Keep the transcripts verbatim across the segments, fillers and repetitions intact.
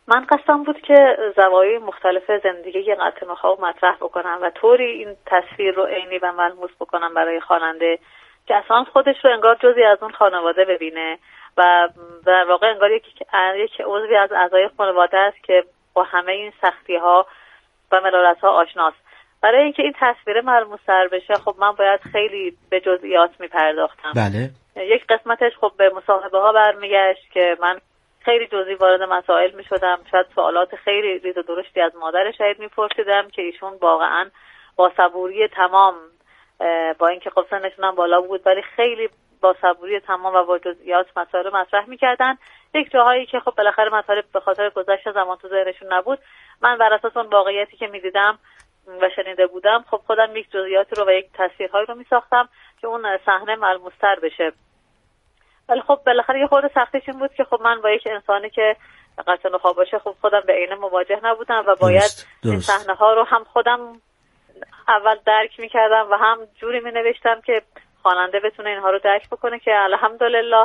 من قصدم بود که زوایای مختلف زندگی قطن خواب مطرح بکنم و طوری این تصویر رو عینی و ملموس بکنم برای خواننده که اصلا خودش رو انگار جزئی از اون خانواده ببینه و در واقع انگار یک یک عضوی از اعضای خانواده است که با همه این سختی‌ها و ملالت‌ها آشناست. برای اینکه این تصویر ملموس‌تر بشه خب من باید خیلی به جزئیات می‌پرداختم. بله. یک قسمتش خب به مصاحبه‌ها برمیگشت که من خیلی جزئی وارد مسائل می‌شدم، شاید سوالات خیلی ریز و درشتی از مادر شهید می‌پرسیدم که ایشون واقعاً با صبوری تمام، با اینکه خب سنشون هم بالا بود ولی خیلی با صبوری تمام و با جزئیات مسائل مطرح می‌کردن. یک جاهایی که خب بالاخره مسائل به خاطر گذشت زمان تو ذهنشون نبود، من بر اساس اون واقعیتی که می‌دیدم و شنیده بودم خب خودم یک جزئیاتی رو و یک تصویرهایی رو می‌ساختم که اون صحنه ملموس‌تر بشه. ولی خب بالاخره یه خورده سختیش این بود که خب من با یک انسانی که قطن خواب باشه خب خودم به عینه مواجه نبودم و باید درست، درست. این صحنه ها رو هم خودم اول درک می‌کردم و هم جوری می‌نوشتم که خواننده بتونه اینها رو درک بکنه که الحمدلله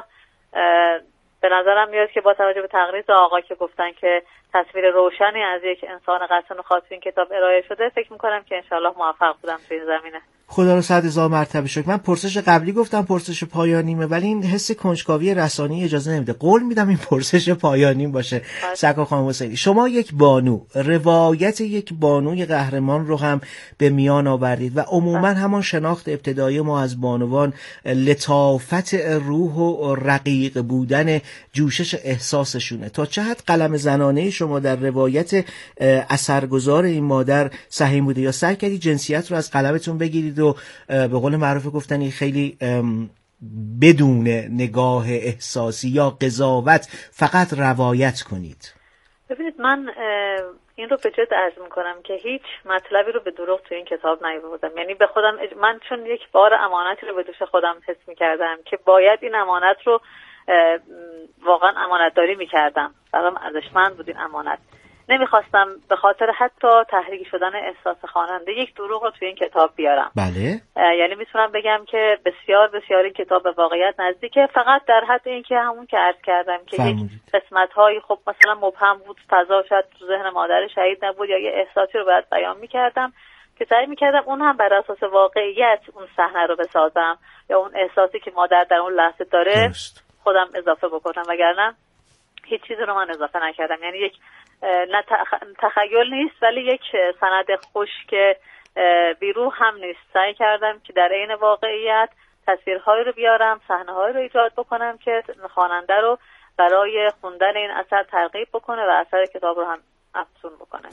به نظرم میاد که با توجه به تقریر آقا که گفتن که تصویر روشنی از یک انسان قطن خواب این کتاب ارائه شده، فکر می‌کنم که انشالله موفق بودم تو این زمینه. خدا رو صد هزار مرتبه شکر. من پرسش قبلی گفتم پرسش پایانیمه ولی این حس کنجکاوی رسانی اجازه نمیده. قول میدم این پرسش پایانیم باشه. سکا خانم حسینی، شما یک بانو، روایت یک بانوی قهرمان رو هم به میان آوردید و عموما همان شناخت ابتدایی ما از بانوان لطافت روح و رقیق بودن جوشش احساسشونه. تا چه حد قلم زنانه شما در روایت اثرگذار این مادر سهیم بوده یا سعی کردید جنسیت رو از قلمتون بگیرید و به قول معروف گفتنی خیلی بدون نگاه احساسی یا قضاوت فقط روایت کنید؟ ببینید من این رو به جد عرض میکنم که هیچ مطلبی رو به دروغ تو این کتاب نیاوردم. یعنی به خودم من چون یک بار امانتی رو به دوش خودم حس میکردم که باید این امانت رو واقعا امانتداری میکردم، برام ارزشمند بود این امانت. نمیخواستم به خاطر حتی تحریک شدن احساس خواننده یک دروغ رو توی این کتاب بیارم. بله. یعنی میتونم بگم که بسیار بسیار این کتاب به واقعیت نزدیکه، فقط در حد این که همون که عرض کردم که فرمودید. یک قسمت‌هایی خب مثلا مبهم بود، فضا شاید تو ذهن مادر شهید نبود یا یه احساسی رو باید بیان میکردم که سعی میکردم اون هم بر اساس واقعیت اون صحنه رو بسازم یا اون احساسی که مادر در اون لحظه داره درست. خودم اضافه بکنم، وگرنه هیچ چیزی رو من اضافه نکردم. یعنی یک نه تخیل نیست ولی یک سند خشک بیروح هم نیست. سعی کردم که در عین واقعیت تصویرهایی رو بیارم، صحنه‌هایی رو ایجاد بکنم که خواننده رو برای خوندن این اثر ترغیب بکنه و اثر کتاب رو هم افزون بکنه.